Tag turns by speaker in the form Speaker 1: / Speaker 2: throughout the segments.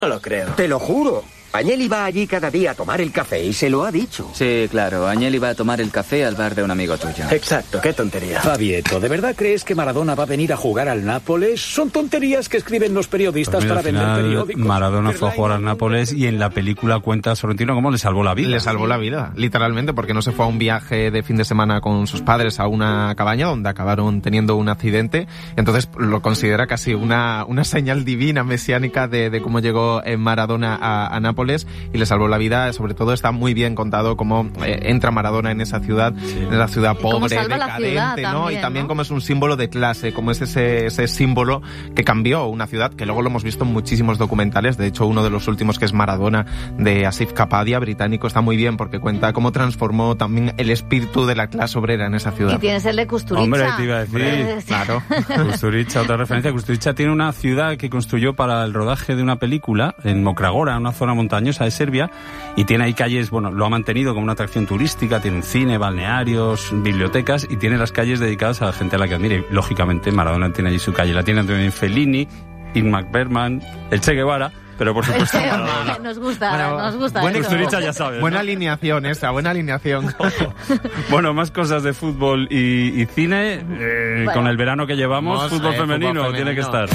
Speaker 1: No lo creo.
Speaker 2: Te lo juro. Agnelli va allí cada día a tomar el café y se lo ha dicho.
Speaker 3: Sí, claro. Agnelli va a tomar el café al bar de un amigo tuyo.
Speaker 1: Exacto, qué tontería.
Speaker 4: Fabieto, ¿de verdad crees que Maradona va a venir a jugar al Nápoles? Son tonterías que escriben los periodistas para vender periódicos.
Speaker 5: Maradona fue a jugar al Nápoles y en la película cuenta Sorrentino cómo le salvó la vida.
Speaker 6: Le salvó la vida, literalmente, porque no se fue a un viaje de fin de semana con sus padres a una cabaña donde acabaron teniendo un accidente. Entonces lo considera casi una señal divina, mesiánica de cómo llegó Maradona a Nápoles y le salvó la vida. Sobre todo está muy bien contado cómo entra Maradona en esa ciudad, en la ciudad pobre, decadente, ¿no? También, y también como es un símbolo de clase, como es ese símbolo que cambió una ciudad, que luego lo hemos visto en muchísimos documentales. De hecho, uno de los últimos, que es Maradona, de Asif Kapadia, británico, está muy bien porque cuenta cómo transformó también el espíritu de la clase obrera en esa ciudad.
Speaker 7: Y tienes el de Kusturica.
Speaker 5: Hombre, te iba a decir, claro. Kusturica, otra referencia. Kusturica tiene una ciudad que construyó para el rodaje de una película en Mokragora, una zona montañosa de Serbia, y tiene ahí calles, bueno, lo ha mantenido como una atracción turística, tiene un cine, balnearios, bibliotecas, y tiene las calles dedicadas a la gente a la que admira. Y, lógicamente, Maradona tiene allí su calle. La tiene también Fellini, Ingmar Bergman, el Che Guevara, pero por supuesto Maradona.
Speaker 7: Nos gusta.
Speaker 6: Buena
Speaker 5: Kusturica, ya sabes,
Speaker 6: buena
Speaker 5: ¿no?
Speaker 6: alineación esa, buena alineación.
Speaker 5: Bueno, más cosas de fútbol y cine. Bueno, con el verano que llevamos, fútbol femenino tiene que estar.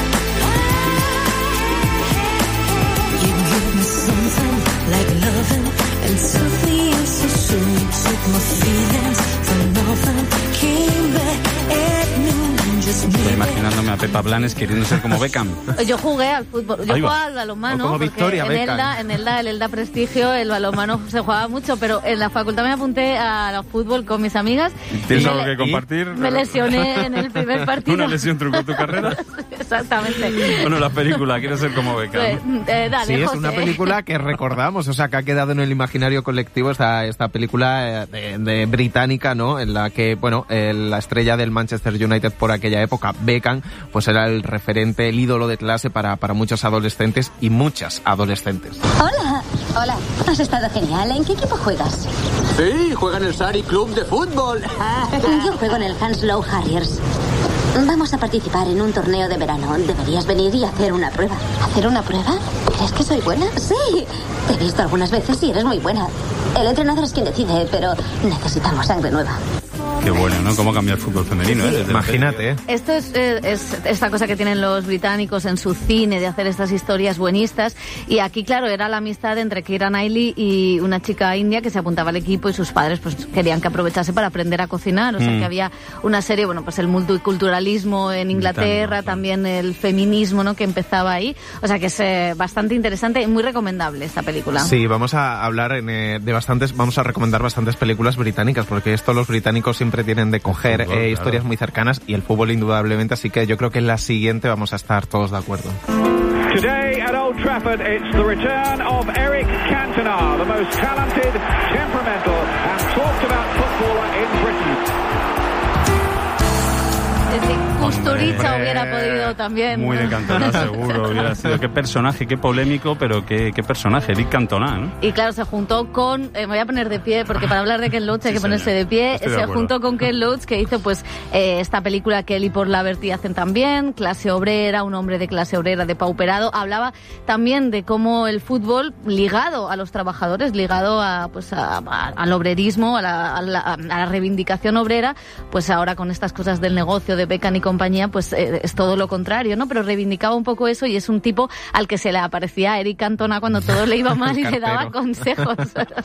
Speaker 5: Estoy imaginándome a Pepa Blanes queriendo ser como Beckham.
Speaker 7: Yo jugué al fútbol, yo jugaba al balonmano,
Speaker 6: como Victoria
Speaker 7: en el Elda Prestigio, el balonmano se jugaba mucho, pero en la facultad me apunté al fútbol con mis amigas.
Speaker 5: ¿Tienes algo que compartir?
Speaker 7: Me lesioné en el primer partido.
Speaker 5: ¿Una lesión trucó tu carrera?
Speaker 7: Exactamente.
Speaker 5: Bueno, la película, quiero ser como Beckham.
Speaker 7: Dale,
Speaker 6: sí, es
Speaker 7: José.
Speaker 6: una película que recordamos, o sea, que ha quedado en el imaginario colectivo esta película de británica, ¿no? En la que, bueno, la estrella del Manchester United por aquella época, Beckham, pues era el referente, el ídolo de clase para muchos adolescentes y muchas adolescentes.
Speaker 8: Hola, has estado genial. ¿En qué equipo juegas?
Speaker 2: Sí, juega en el Surrey Club de Fútbol.
Speaker 8: Yo juego en el Hounslow Harriers. Vamos a participar en un torneo de verano. Deberías venir y hacer una prueba. ¿Hacer una prueba? ¿Crees que soy buena? Sí. Te he visto algunas veces y eres muy buena. El entrenador es quien decide, pero necesitamos sangre nueva.
Speaker 5: Qué bueno, ¿no? Cómo cambia el fútbol femenino,
Speaker 7: Sí.
Speaker 6: Imagínate, ¿eh?
Speaker 7: Esto es esta cosa que tienen los británicos en su cine de hacer estas historias buenistas. Y aquí, claro, era la amistad entre Keira Knightley y una chica india que se apuntaba al equipo y sus padres pues querían que aprovechase para aprender a cocinar. O sea, que había una serie, bueno, pues el multiculturalismo en Inglaterra, también el feminismo, ¿no? Que empezaba ahí. O sea, que es bastante interesante y muy recomendable esta película.
Speaker 6: Sí, vamos a hablar vamos a recomendar bastantes películas británicas, porque esto los británicos siempre tienen de coger historias muy cercanas, y el fútbol indudablemente, así que yo creo que en la siguiente vamos a estar todos de acuerdo.
Speaker 9: Today at Old Trafford, it's the return of Eric Cantona, the most talented, temperamental and talked about footballer in Britain.
Speaker 7: Kusturica hubiera podido también.
Speaker 5: Muy de Cantona, seguro. Hubiera sido. Qué personaje, qué polémico, pero qué personaje, Eric Cantona, ¿no?
Speaker 7: Y claro, se juntó con... me voy a poner de pie, porque para hablar de Ken Loach hay que ponerse de pie. Se juntó con Ken Loach, que hizo pues esta película que él y Paul Laverty hacen también, Clase Obrera, un hombre de clase obrera depauperado. Hablaba también de cómo el fútbol, ligado a los trabajadores, ligado al obrerismo, a la reivindicación obrera, pues ahora con estas cosas del negocio de Beckham y compañía, pues es todo lo contrario, ¿no? Pero reivindicaba un poco eso, y es un tipo al que se le aparecía a Eric Cantona cuando todo le iba mal y le daba consejos.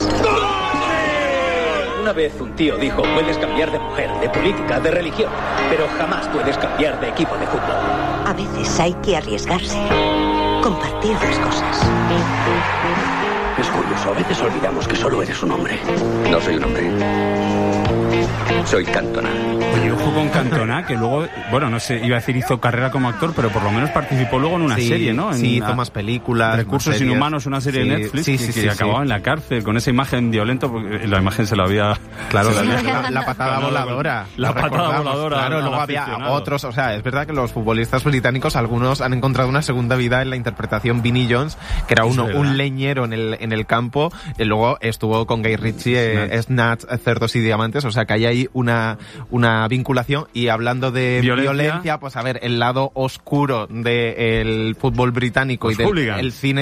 Speaker 2: Una vez un tío dijo, puedes cambiar de mujer, de política, de religión, pero jamás puedes cambiar de equipo de fútbol.
Speaker 8: A veces hay que arriesgarse. Compartir las cosas.
Speaker 2: Es curioso, a veces olvidamos que solo eres un hombre. No soy un hombre. Soy Cantona.
Speaker 5: Oye, ojo con Cantona, que luego, bueno, no sé, iba a decir hizo carrera como actor, pero por lo menos participó luego en una serie, ¿no?
Speaker 6: Hizo más películas.
Speaker 5: Recursos Inhumanos, una serie de Netflix que acababa en la cárcel con esa imagen violenta, porque la imagen se la había...
Speaker 6: Claro, la patada voladora.
Speaker 5: La patada voladora.
Speaker 6: Claro, luego había otros, o sea, es verdad que los futbolistas británicos, algunos han encontrado una segunda vida en la interpretación. Vinnie Jones, que era un leñero en en el campo. Y luego estuvo con Guy Ritchie, Snatch, Cerdos y Diamantes, o sea que hay ahí una vinculación. Y hablando de violencia, pues a ver, el lado oscuro del fútbol británico y del cine